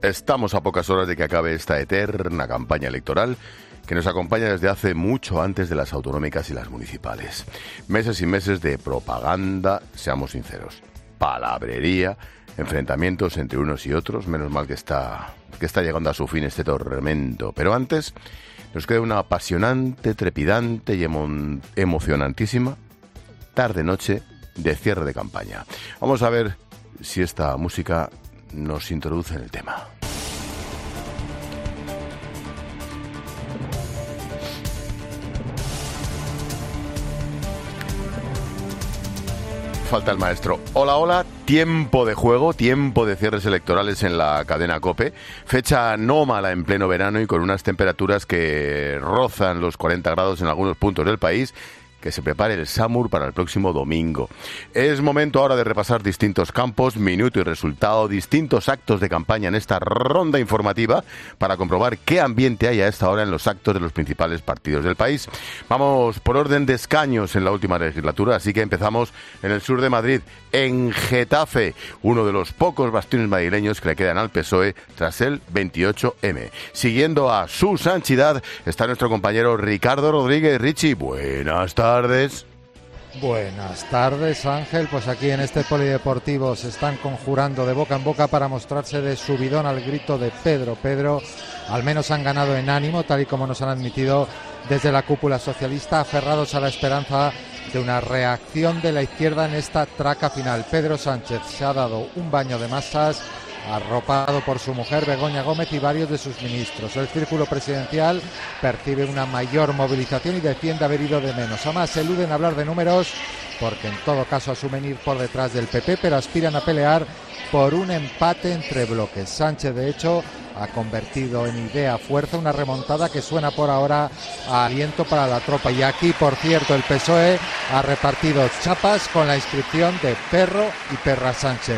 Estamos a pocas horas de que acabe esta eterna campaña electoral que nos acompaña desde hace mucho antes de las autonómicas y las municipales. Meses y meses de propaganda, seamos sinceros, palabrería, enfrentamientos entre unos y otros. Menos mal que está llegando a su fin este tormento. Pero antes nos queda una apasionante, trepidante y emocionantísima tarde-noche de cierre de campaña. Vamos a ver si esta música nos introduce en el tema. Falta el maestro. Hola, hola, tiempo de juego, tiempo de cierres electorales en la cadena COPE. Fecha anómala en pleno verano y con unas temperaturas que rozan los 40 grados en algunos puntos del país. Que se prepare el SAMUR para el próximo domingo. Es momento ahora de repasar distintos campos, minuto y resultado, distintos actos de campaña en esta ronda informativa para comprobar qué ambiente hay a esta hora en los actos de los principales partidos del país. Vamos por orden de escaños en la última legislatura, así que empezamos en el sur de Madrid, en Getafe, uno de los pocos bastiones madrileños que le quedan al PSOE tras el 28M. Siguiendo a su santidad está nuestro compañero Ricardo Rodríguez. Richie, buenas tardes. Buenas tardes, Ángel. Pues aquí en este polideportivo se están conjurando de boca en boca para mostrarse de subidón al grito de Pedro, Pedro. Al menos han ganado en ánimo, tal y como nos han admitido desde la cúpula socialista, aferrados a la esperanza de una reacción de la izquierda en esta traca final. Pedro Sánchez se ha dado un baño de masas, arropado por su mujer Begoña Gómez y varios de sus ministros. El círculo presidencial percibe una mayor movilización y defiende haber ido de menos. Además, eluden hablar de números porque en todo caso asumen ir por detrás del PP, pero aspiran a pelear por un empate entre bloques. Sánchez, de hecho, ha convertido en idea fuerza una remontada que suena por ahora a aliento para la tropa. Y aquí, por cierto, el PSOE ha repartido chapas con la inscripción de Perro y Perra Sánchez.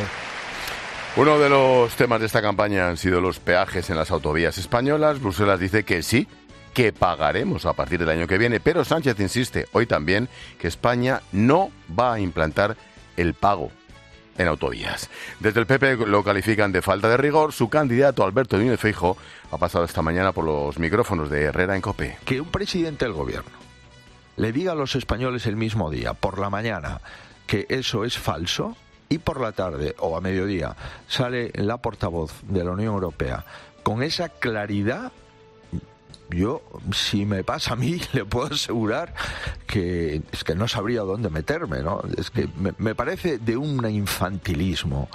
Uno de los temas de esta campaña han sido los peajes en las autovías españolas. Bruselas dice que sí, que pagaremos a partir del año que viene, pero Sánchez insiste hoy también que España no va a implantar el pago en autovías. Desde el PP lo califican de falta de rigor. Su candidato Alberto Núñez Feijóo ha pasado esta mañana por los micrófonos de Herrera en COPE. Que un presidente del gobierno le diga a los españoles el mismo día, por la mañana, que eso es falso, y por la tarde o a mediodía sale la portavoz de la Unión Europea con esa claridad, yo, si me pasa a mí, le puedo asegurar que es que no sabría dónde meterme, ¿no? Es que me parece de un infantilismo.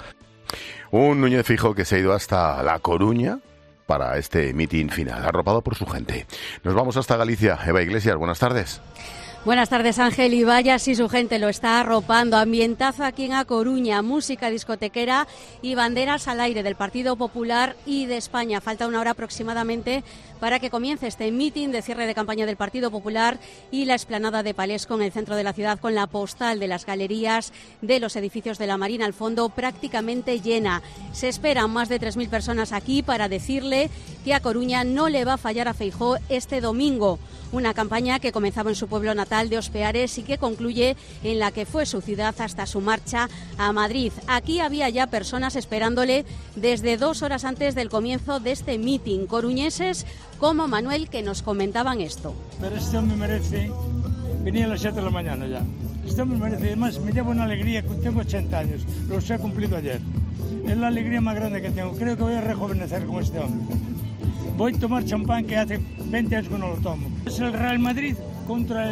Un Núñez Feijóo que se ha ido hasta La Coruña para este mitin final, arropado por su gente. Nos vamos hasta Galicia. Eva Iglesias, buenas tardes. Buenas tardes, Ángel. Y vaya si su gente lo está arropando. Ambientazo aquí en A Coruña, música discotequera y banderas al aire del Partido Popular y de España. Falta una hora aproximadamente para que comience este mitin de cierre de campaña del Partido Popular y la explanada de Palesco en el centro de la ciudad, con la postal de las galerías de los edificios de la Marina al fondo prácticamente llena. Se esperan más de 3.000 personas aquí para decirle que A Coruña no le va a fallar a Feijóo este domingo. Una campaña que comenzaba en su pueblo natal de Ospeares y que concluye en la que fue su ciudad hasta su marcha a Madrid. Aquí había ya personas esperándole desde 2 horas antes del comienzo de este mitin. Coruñeses como Manuel, que nos comentaban esto. Pero este hombre merece, venía a las 7 de la mañana ya. Este hombre merece, además me lleva una alegría, tengo 80 años, los he cumplido ayer. Es la alegría más grande que tengo, creo que voy a rejuvenecer con este hombre. Voy a tomar champán que hace 20 años que no lo tomo. Es el Real Madrid contra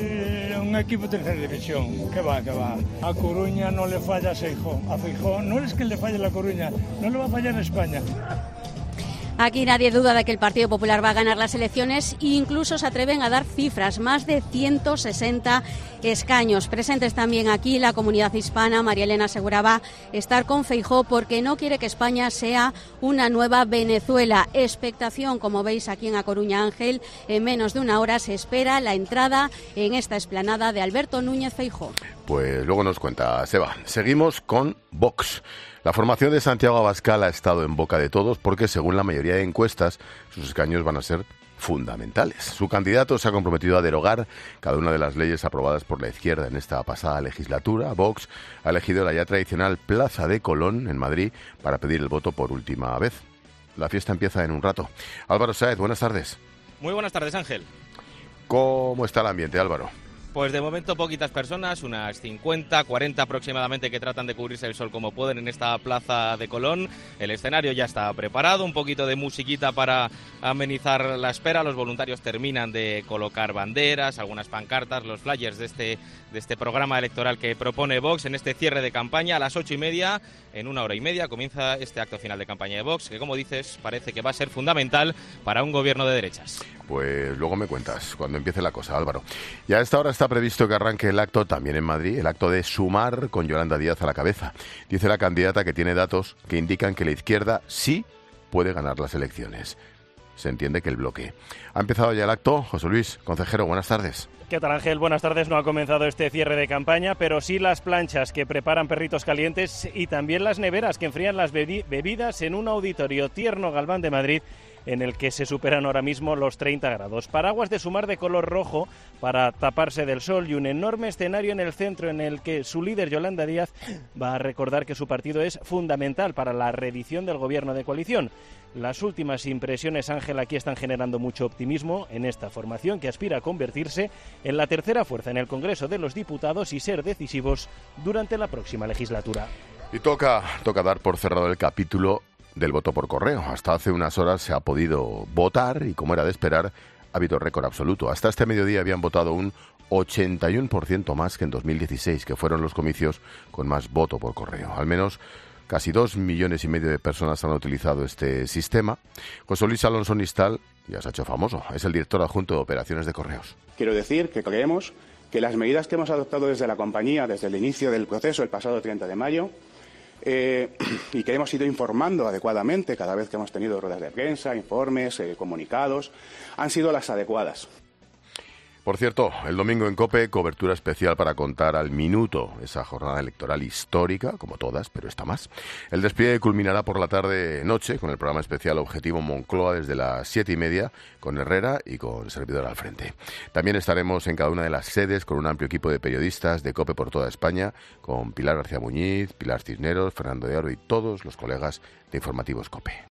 un equipo de tercera división. ¿Qué va? A Coruña no le falla a Feijóo. A Feijóo no es que le falle la Coruña, no le va a fallar a España. Aquí nadie duda de que el Partido Popular va a ganar las elecciones e incluso se atreven a dar cifras, más de 160 escaños. Presentes también aquí la comunidad hispana. María Elena aseguraba estar con Feijóo porque no quiere que España sea una nueva Venezuela. Expectación, como veis aquí en A Coruña, Ángel. En menos de una hora se espera la entrada en esta explanada de Alberto Núñez Feijóo. Pues luego nos cuenta Seba. Seguimos con Vox. La formación de Santiago Abascal ha estado en boca de todos porque, según la mayoría de encuestas, sus escaños van a ser fundamentales. Su candidato se ha comprometido a derogar cada una de las leyes aprobadas por la izquierda en esta pasada legislatura. Vox ha elegido la ya tradicional Plaza de Colón en Madrid para pedir el voto por última vez. La fiesta empieza en un rato. Álvaro Sáez, buenas tardes. Muy buenas tardes, Ángel. ¿Cómo está el ambiente, Álvaro? Pues de momento poquitas personas, unas 50, 40 aproximadamente, que tratan de cubrirse el sol como pueden en esta plaza de Colón. El escenario ya está preparado, un poquito de musiquita para amenizar la espera. Los voluntarios terminan de colocar banderas, algunas pancartas, los flyers de este programa electoral que propone Vox en este cierre de campaña. A las 8:30, en 1 hora y media, comienza este acto final de campaña de Vox, que, como dices, parece que va a ser fundamental para un gobierno de derechas. Pues luego me cuentas cuando empiece la cosa, Álvaro. Y a esta hora está previsto que arranque el acto también en Madrid, el acto de Sumar, con Yolanda Díaz a la cabeza. Dice la candidata que tiene datos que indican que la izquierda sí puede ganar las elecciones. Se entiende que el bloque. Ha empezado ya el acto. José Luis, consejero, buenas tardes. ¿Qué tal, Ángel? Buenas tardes. No ha comenzado este cierre de campaña, pero sí las planchas que preparan perritos calientes y también las neveras que enfrían las bebidas en un auditorio Tierno Galván de Madrid, en el que se superan ahora mismo los 30 grados. Paraguas de Sumar de color rojo para taparse del sol y un enorme escenario en el centro en el que su líder, Yolanda Díaz, va a recordar que su partido es fundamental para la reedición del gobierno de coalición. Las últimas impresiones, Ángel, aquí están generando mucho optimismo en esta formación que aspira a convertirse en la tercera fuerza en el Congreso de los Diputados y ser decisivos durante la próxima legislatura. Y toca dar por cerrado el capítulo del voto por correo. Hasta hace unas horas se ha podido votar y, como era de esperar, ha habido récord absoluto. Hasta este mediodía habían votado un 81% más que en 2016, que fueron los comicios con más voto por correo. Al menos casi 2,5 millones de personas han utilizado este sistema. José Luis Alonso Nistal ya se ha hecho famoso. Es el director adjunto de operaciones de correos. Quiero decir que creemos que las medidas que hemos adoptado desde la compañía, desde el inicio del proceso, el pasado 30 de mayo, y que hemos ido informando adecuadamente cada vez que hemos tenido ruedas de prensa, informes, comunicados, han sido las adecuadas. Por cierto, el domingo en COPE, cobertura especial para contar al minuto esa jornada electoral histórica, como todas, pero esta más. El despliegue culminará por la tarde-noche con el programa especial Objetivo Moncloa desde las 7:30, con Herrera y con servidor al frente. También estaremos en cada una de las sedes con un amplio equipo de periodistas de COPE por toda España, con Pilar García Muñiz, Pilar Cisneros, Fernando de Aro y todos los colegas de Informativos COPE.